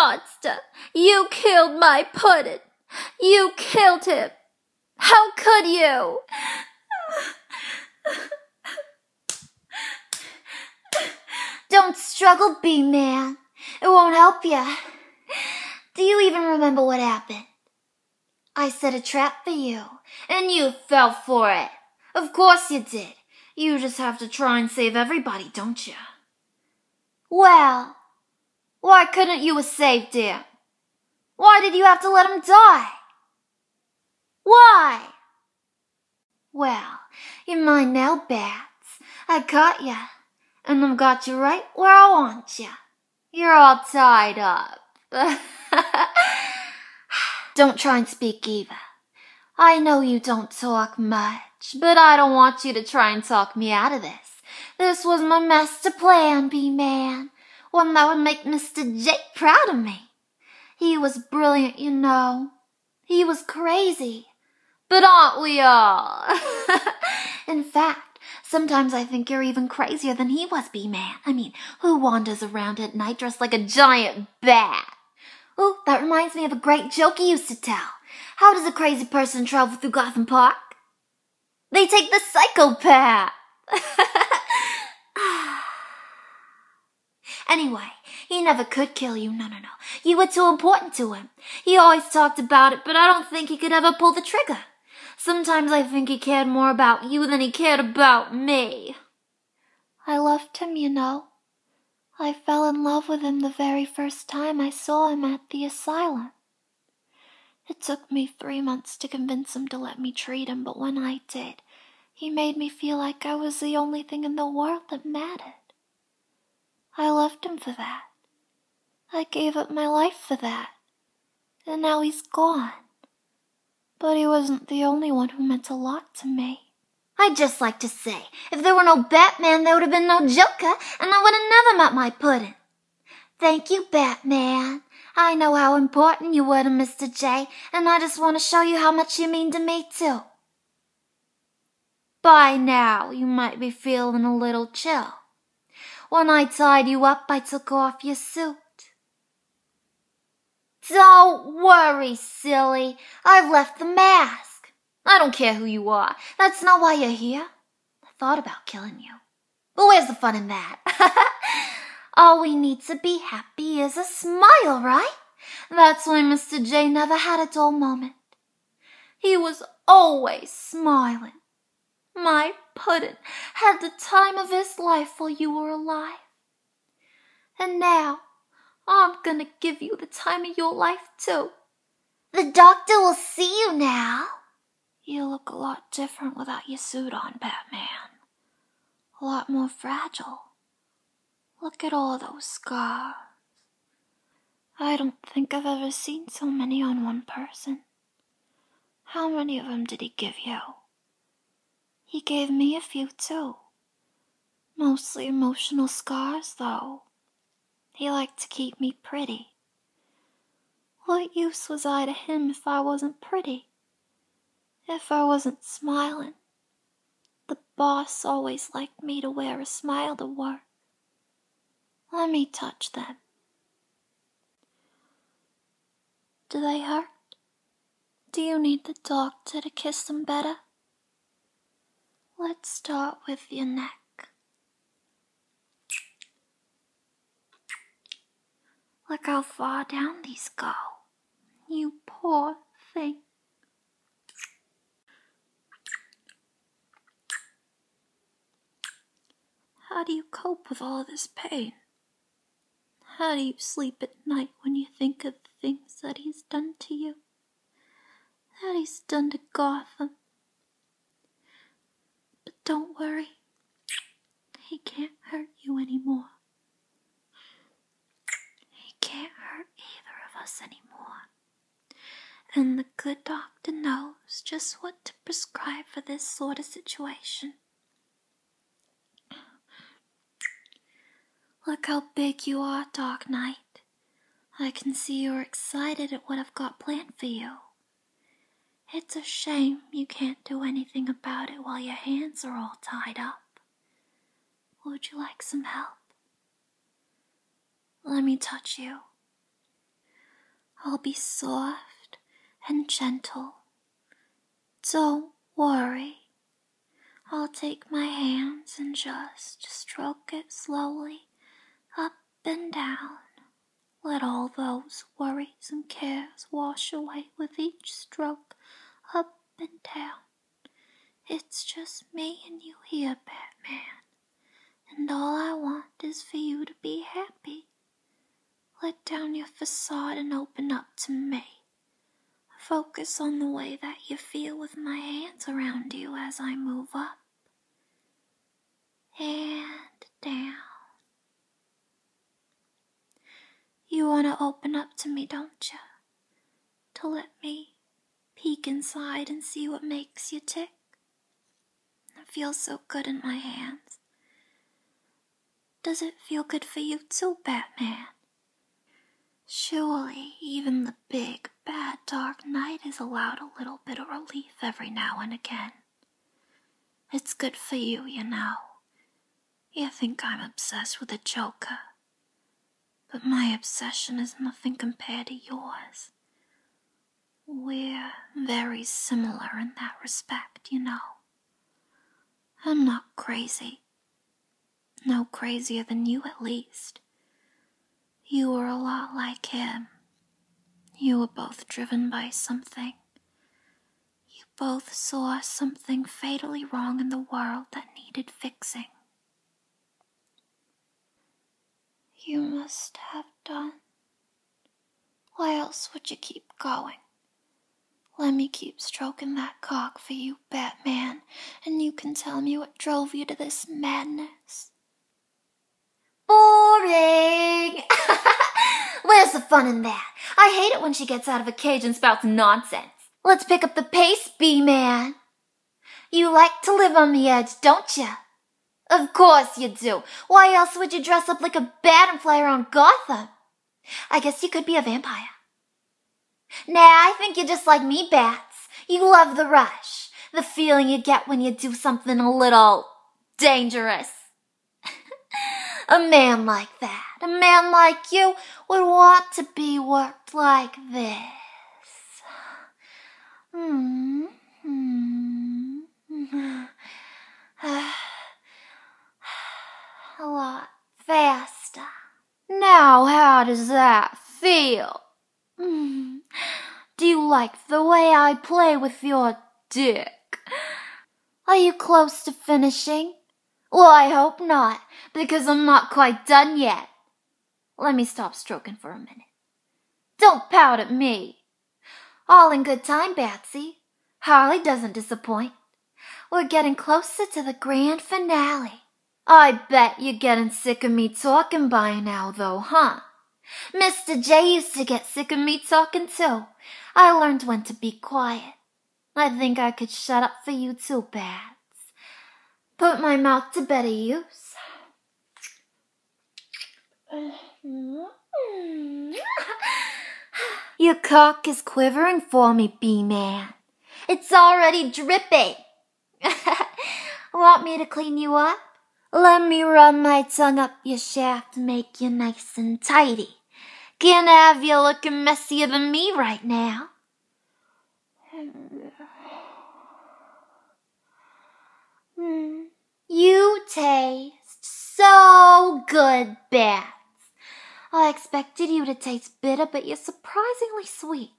monster! You killed my pudding! You killed him! How could you? Don't struggle, Bee-Man. It won't help you. Do you even remember what happened? I set a trap for you, and you fell for it. Of course you did. You just have to try and save everybody, don't you? Well, why couldn't you have saved him? Why did you have to let him die? Why? Well, you're mine now, Bats. I caught ya, and I've got you right where I want ya. You're all tied up. Don't try and speak either. I know you don't talk much, but I don't want you to try and talk me out of this. This was my master plan, Bee-Man. One that would make Mr. J proud of me. He was brilliant, you know. He was crazy. But aren't we all? In fact, sometimes I think you're even crazier than he was, Bee-Man. I mean, who wanders around at night dressed like a giant bat? Ooh, that reminds me of a great joke he used to tell. How does a crazy person travel through Gotham Park? They take the psychopath. Anyway, he never could kill you, no. You were too important to him. He always talked about it, but I don't think he could ever pull the trigger. Sometimes I think he cared more about you than he cared about me. I loved him, you know. I fell in love with him the very first time I saw him at the asylum. It took me 3 months to convince him to let me treat him, but when I did, he made me feel like I was the only thing in the world that mattered. I loved him for that. I gave up my life for that. And now he's gone. But he wasn't the only one who meant a lot to me. I'd just like to say, if there were no Batman, there would have been no Joker, and I would have never met my pudding. Thank you, Batman. I know how important you were to Mr. J, and I just want to show you how much you mean to me, too. By now, you might be feeling a little chill. When I tied you up, I took off your suit. Don't worry, silly. I've left the mask. I don't care who you are. That's not why you're here. I thought about killing you. But where's the fun in that? All we need to be happy is a smile, right? That's why Mr. J never had a dull moment. He was always smiling. My pudding had the time of his life while you were alive. And now, I'm gonna give you the time of your life, too. The doctor will see you now. You look a lot different without your suit on, Batman. A lot more fragile. Look at all those scars. I don't think I've ever seen so many on one person. How many of them did he give you? He gave me a few, too. Mostly emotional scars, though. He liked to keep me pretty. What use was I to him if I wasn't pretty? If I wasn't smiling? The boss always liked me to wear a smile to work. Let me touch them. Do they hurt? Do you need the doctor to kiss them better? Let's start with your neck. Look how far down these go. You poor thing. How do you cope with all this pain? How do you sleep at night when you think of the things that he's done to you? That he's done to Gotham? But don't worry. He can't hurt you anymore. He can't hurt either of us anymore. And the good doctor knows just what to prescribe for this sort of situation. Look how big you are, Dark Knight. I can see you're excited at what I've got planned for you. It's a shame you can't do anything about it while your hands are all tied up. Would you like some help? Let me touch you. I'll be soft and gentle. Don't worry. I'll take my hands and just stroke it slowly, up and down. Let all those worries and cares wash away with each stroke, up and down. It's just me and you here, Batman, and all I want is for you to be happy. Let down your facade and open up to me. Focus on the way that you feel with my hands around you as I move up and down. You want to open up to me, don't you? To let me peek inside and see what makes you tick. It feels so good in my hands. Does it feel good for you too, Batman? Surely even the big, bad, dark night is allowed a little bit of relief every now and again. It's good for you, you know. You think I'm obsessed with the Joker, but my obsession is nothing compared to yours. We're very similar in that respect, you know. I'm not crazy. No crazier than you, at least. You were a lot like him. You were both driven by something. You both saw something fatally wrong in the world that needed fixing. You must have done. Why else would you keep going? Let me keep stroking that cock for you, Batman, and you can tell me what drove you to this madness. Boring! Where's the fun in that? I hate it when she gets out of a cage and spouts nonsense. Let's pick up the pace, B-Man. You like to live on the edge, don't you? Of course you do. Why else would you dress up like a bat and fly around Gotham? I guess you could be a vampire. Nah, I think you're just like me, Bats. You love the rush, the feeling you get when you do something a little dangerous. A man like that, a man like you, would want to be worked like this. A lot faster. Now, how does that feel? Do you like the way I play with your dick? Are you close to finishing? Well, I hope not, because I'm not quite done yet. Let me stop stroking for a minute. Don't pout at me. All in good time, Batsy. Harley doesn't disappoint. We're getting closer to the grand finale. I bet you're getting sick of me talking by now, though, huh? Mr. J used to get sick of me talking, too. I learned when to be quiet. I think I could shut up for you, too, Bats. Put my mouth to better use. Your cock is quivering for me, B-Man. It's already dripping. Want me to clean you up? Let me run my tongue up your shaft to make you nice and tidy. Can't have you looking messier than me right now. You taste so good, Bats. I expected you to taste bitter, but you're surprisingly sweet.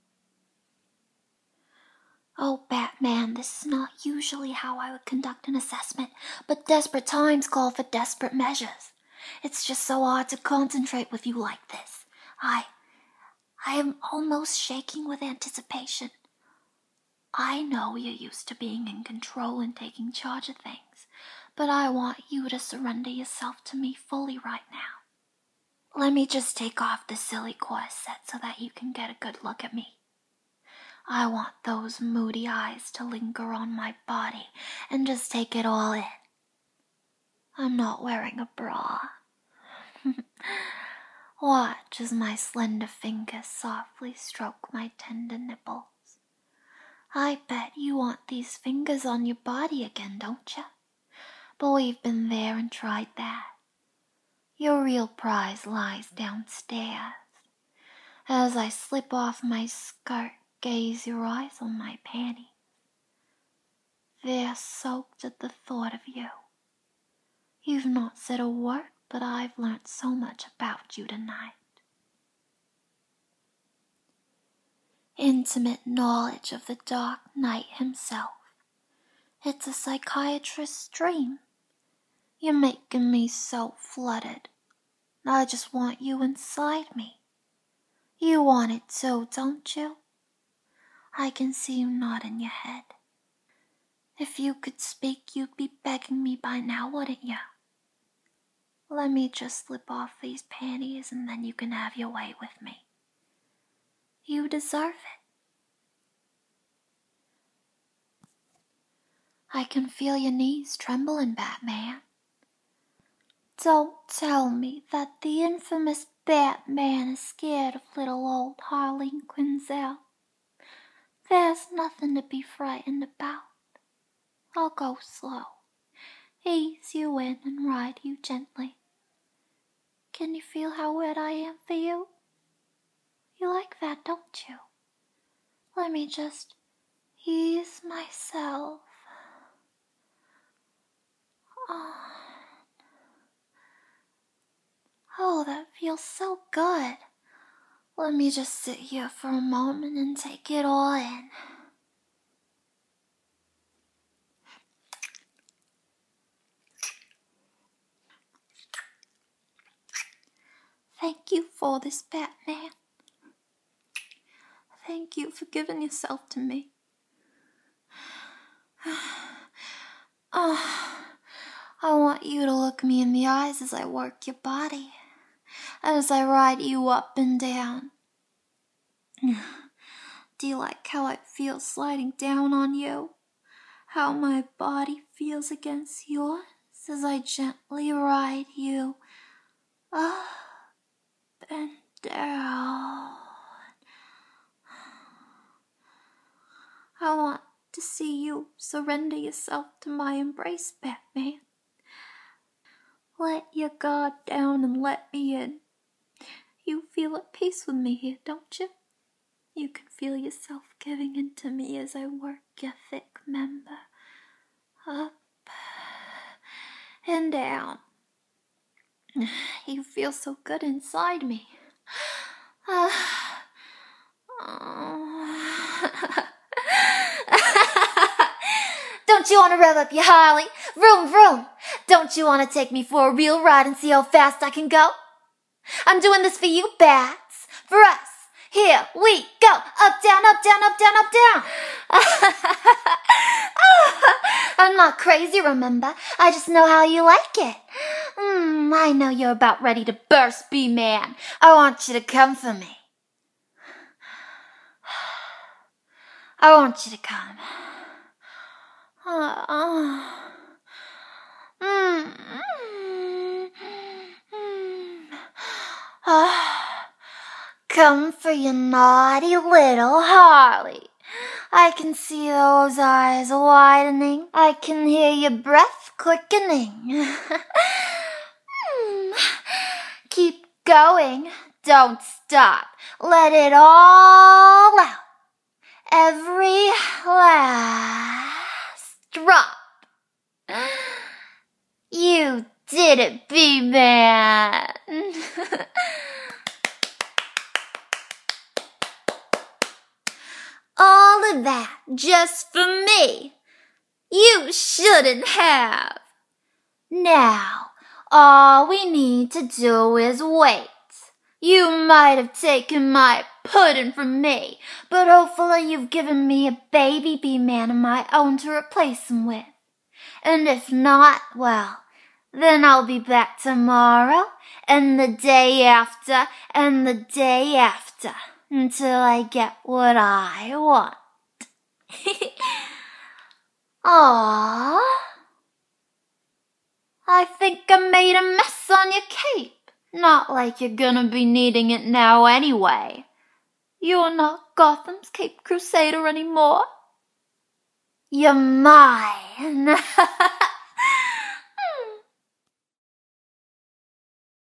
Oh, Batman, this is not usually how I would conduct an assessment, but desperate times call for desperate measures. It's just so hard to concentrate with you like this. I am almost shaking with anticipation. I know you're used to being in control and taking charge of things, but I want you to surrender yourself to me fully right now. Let me just take off the silly corset so that you can get a good look at me. I want those moody eyes to linger on my body and just take it all in. I'm not wearing a bra. Watch as my slender fingers softly stroke my tender nipples. I bet you want these fingers on your body again, don't you? But we've been there and tried that. Your real prize lies downstairs. As I slip off my skirt, gaze your eyes on my panties. They're soaked at the thought of you. You've not said a word, but I've learnt so much about you tonight. Intimate knowledge of the Dark Knight himself. It's a psychiatrist's dream. You're making me so flooded. I just want you inside me. You want it too, don't you? I can see you nodding your head. If you could speak, you'd be begging me by now, wouldn't you? Let me just slip off these panties and then you can have your way with me. You deserve it. I can feel your knees trembling, Batman. Don't tell me that the infamous Batman is scared of little old Harleen Quinzel. There's nothing to be frightened about. I'll go slow, ease you in and ride you gently. Can you feel how wet I am for you? You like that, don't you? Let me just ease myself. Oh, that feels so good. Let me just sit here for a moment and take it all in. Thank you for this, Batman. Thank you for giving yourself to me. I want you to look me in the eyes as I work your body, as I ride you up and down. Do you like how I feel sliding down on you? How my body feels against yours as I gently ride you up and down. I want to see you surrender yourself to my embrace, Batman. Let your guard down and let me in. You feel at peace with me here, don't you? You can feel yourself giving into me as I work your thick member up and down. You feel so good inside me. Don't you want to rev up your Harley? Vroom, vroom. Don't you want to take me for a real ride and see how fast I can go? I'm doing this for you, Bats. For us. Here we go. Up, down, up, down, up, down, up, down. I'm not crazy, remember? I just know how you like it. I know you're about ready to burst, B-Man. I want you to come for me. I want you to come. Come for your naughty little Harley. I can see those eyes widening. I can hear your breath quickening. Keep going. Don't stop. Let it all out. Every last drop. You did it, B-Man. All of that just for me. You shouldn't have. Now, all we need to do is wait. You might have taken my pudding from me, but hopefully you've given me a baby B-Man of my own to replace him with. And if not, well, then I'll be back tomorrow, and the day after, and the day after, until I get what I want. Aww. I think I made a mess on your cape. Not like you're gonna be needing it now anyway. You're not Gotham's Cape Crusader anymore. You're mine.